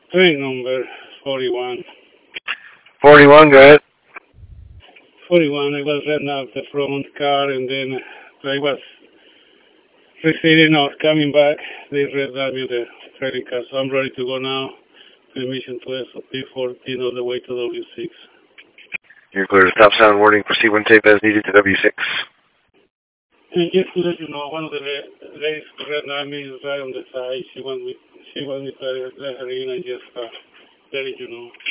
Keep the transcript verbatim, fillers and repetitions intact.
Train number forty-one. forty-one, go ahead. forty-one, I was letting out the front car and then I was receding out, coming back. They red light me the trailing car, so I'm ready to go now. Permission to S O P fourteen all the way to W six. You're clear to stop sign warning. Proceed when safe as needed to W six. And just to let you know, one of the ladies red light me is right on the side. She wants me, she wants me to let her in and just uh, letting you know.